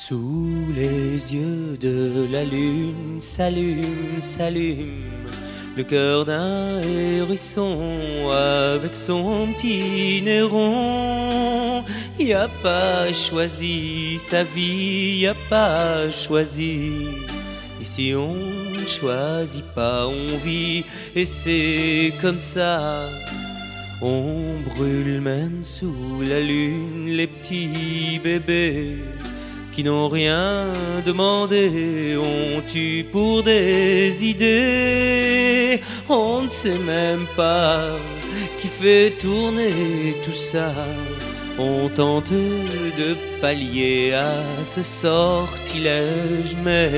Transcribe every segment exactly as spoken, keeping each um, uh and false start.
Sous les yeux de la lune s'allume, s'allume le cœur d'un hérisson avec son petit nez rond. Y a pas choisi sa vie, y a pas choisi. Ici on ne choisit pas, on vit et c'est comme ça. On brûle même sous la lune les petits bébés qui n'ont rien demandé, on tue pour des idées. On ne sait même pas qui fait tourner tout ça. On tente de pallier à ce sortilège, mais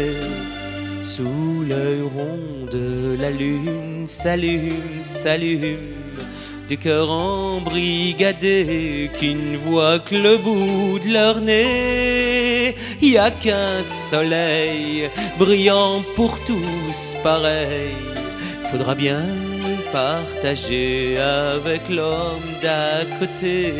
sous l'œil rond de la lune s'allume, s'allume des cœurs embrigadés qui ne voient que le bout de leur nez. Y a qu'un soleil brillant pour tous pareil. Faudra bien partager avec l'homme d'à côté.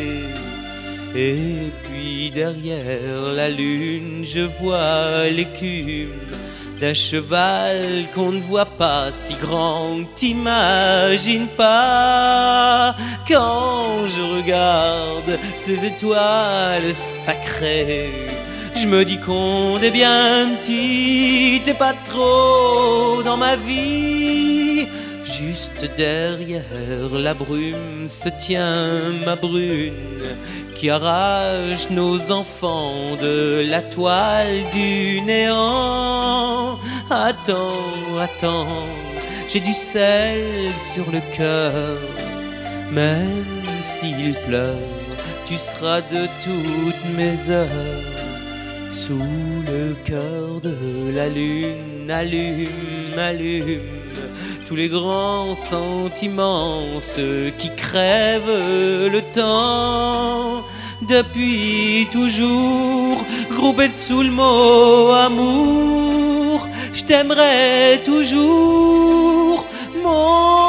Et puis derrière la lune, je vois l'écume d'un cheval qu'on ne voit pas, si grand que t'imagines pas. Quand je regarde ces étoiles sacrées, je me dis qu'on est bien petit et pas trop dans ma vie. Juste derrière la brume se tient ma brune qui arrache nos enfants de la toile du néant. Attends, attends, j'ai du sel sur le cœur. Même s'il pleure, tu seras de toutes mes heures. Sous le cœur de la lune, allume, allume tous les grands sentiments, ceux qui crèvent le temps. Depuis toujours, groupés sous le mot amour, je t'aimerai toujours, mon